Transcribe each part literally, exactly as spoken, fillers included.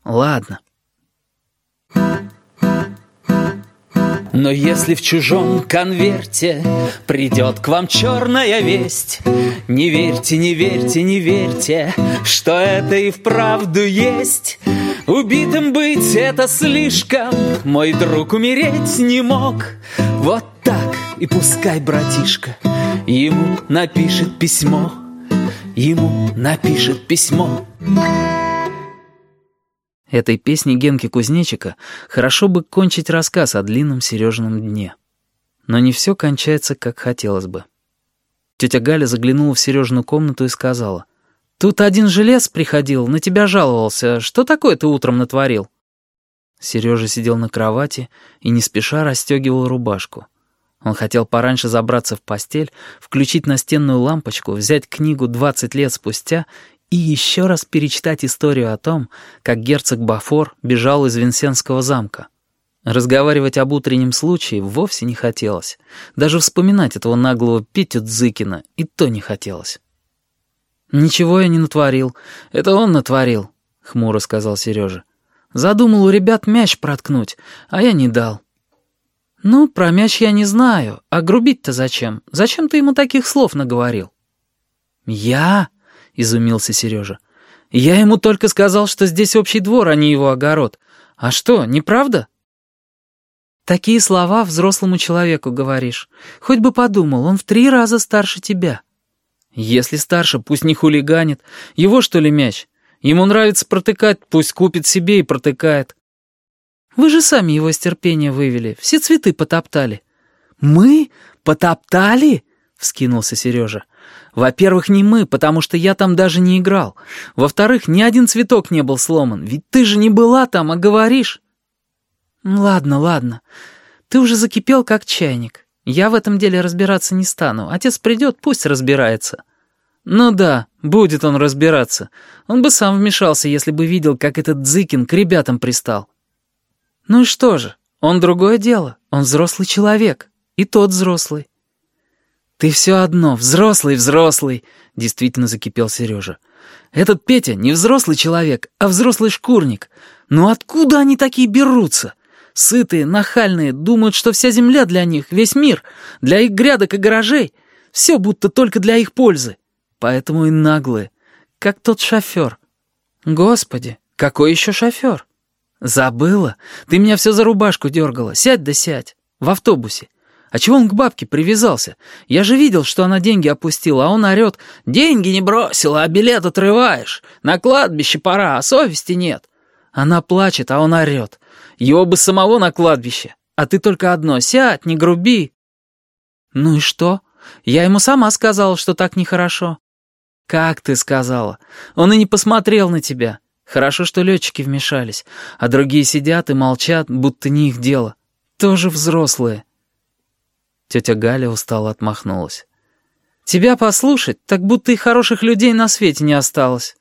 Ладно. Но если в чужом конверте придет к вам черная весть, не верьте, не верьте, не верьте, что это и вправду есть. Убитым быть это слишком, мой друг умереть не мог. Вот так и пускай братишка ему напишет письмо, ему напишет письмо. Этой песней Генки Кузнечика хорошо бы кончить рассказ о длинном Сережином дне. Но не все кончается, как хотелось бы. Тетя Галя заглянула в Сережину комнату и сказала: «Тут один желез приходил, на тебя жаловался. Что такое ты утром натворил?» Сережа сидел на кровати и не спеша расстегивал рубашку. Он хотел пораньше забраться в постель, включить настенную лампочку, взять книгу «двадцать лет спустя» и еще раз перечитать историю о том, как герцог Бафор бежал из Винсенского замка. Разговаривать об утреннем случае вовсе не хотелось. Даже вспоминать этого наглого Петю Дзыкина и то не хотелось. «Ничего я не натворил. Это он натворил», — хмуро сказал Сережа. «Задумал у ребят мяч проткнуть, а я не дал». «Ну, про мяч я не знаю. А грубить-то зачем? Зачем ты ему таких слов наговорил?» «Я?» — изумился Сережа. «Я ему только сказал, что здесь общий двор, а не его огород. А что, неправда?» «Такие слова взрослому человеку говоришь. Хоть бы подумал, он в три раза старше тебя». «Если старше, пусть не хулиганит. Его, что ли, мяч? Ему нравится протыкать, пусть купит себе и протыкает». «Вы же сами его из терпения вывели, все цветы потоптали». «Мы? Потоптали?» — вскинулся Сережа. «Во-первых, не мы, потому что я там даже не играл. Во-вторых, ни один цветок не был сломан, ведь ты же не была там, а говоришь». «Ладно, ладно. Ты уже закипел, как чайник. Я в этом деле разбираться не стану. Отец придет, пусть разбирается». «Ну да, будет он разбираться. Он бы сам вмешался, если бы видел, как этот Дзыкин к ребятам пристал». «Ну и что же? Он другое дело. Он взрослый человек. И тот взрослый». «Ты все одно, взрослый, взрослый», — действительно закипел Сережа. «Этот Петя не взрослый человек, а взрослый шкурник. Ну откуда они такие берутся? Сытые, нахальные, думают, что вся земля для них, весь мир, для их грядок и гаражей. Все будто только для их пользы. Поэтому и наглые, как тот шофер». «Господи, какой еще шофер?» «Забыла? Ты меня все за рубашку дергала. Сядь да сядь. В автобусе. А чего он к бабке привязался? Я же видел, что она деньги опустила, а он орет: деньги не бросила, а билет отрываешь. На кладбище пора, а совести нет». Она плачет, а он орет: его бы самого на кладбище. А ты только одно: сядь, не груби. Ну и что? Я ему сама сказала, что так нехорошо. Как ты сказала? Он и не посмотрел на тебя. Хорошо, что летчики вмешались, а другие сидят и молчат, будто не их дело. Тоже взрослые. Тетя Галя устало отмахнулась. «Тебя послушать, так будто и хороших людей на свете не осталось».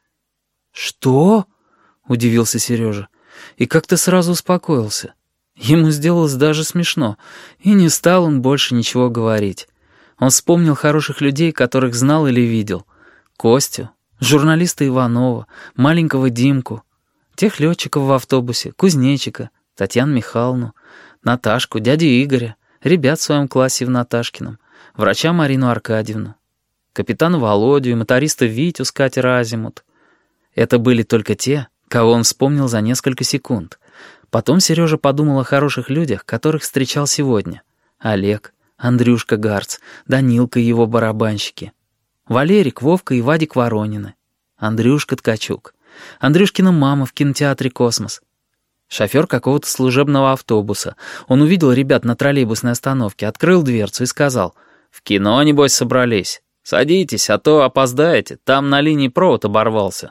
«Что?» — удивился Сережа. И как-то сразу успокоился. Ему сделалось даже смешно, и не стал он больше ничего говорить. Он вспомнил хороших людей, которых знал или видел. Костю, журналиста Иванова, маленького Димку, тех летчиков в автобусе, Кузнечика, Татьяну Михайловну, Наташку, дядю Игоря, ребят в своем классе в Наташкином, врача Марину Аркадьевну, капитана Володю и моториста Витю с катера «Азимут». Это были только те, кого он вспомнил за несколько секунд. Потом Сережа подумал о хороших людях, которых встречал сегодня. Олег, Андрюшка Гарц, Данилка и его барабанщики, Валерик, Вовка и Вадик Воронины, Андрюшка Ткачук, Андрюшкина мама в кинотеатре «Космос», шофер какого-то служебного автобуса. Он увидел ребят на троллейбусной остановке, открыл дверцу и сказал: «В кино, небось, собрались. Садитесь, а то опоздаете, там на линии провод оборвался».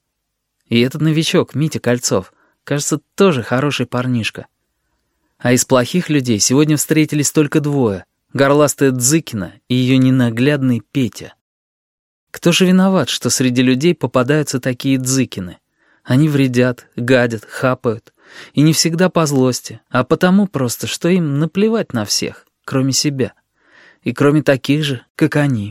И этот новичок, Митя Кольцов, кажется, тоже хороший парнишка. А из плохих людей сегодня встретились только двое — горластая Дзыкина и ее ненаглядный Петя. Кто же виноват, что среди людей попадаются такие Дзыкины? Они вредят, гадят, хапают. И не всегда по злости, а потому просто, что им наплевать на всех, кроме себя. И кроме таких же, как они.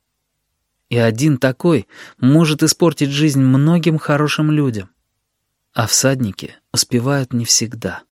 И один такой может испортить жизнь многим хорошим людям. А всадники успевают не всегда.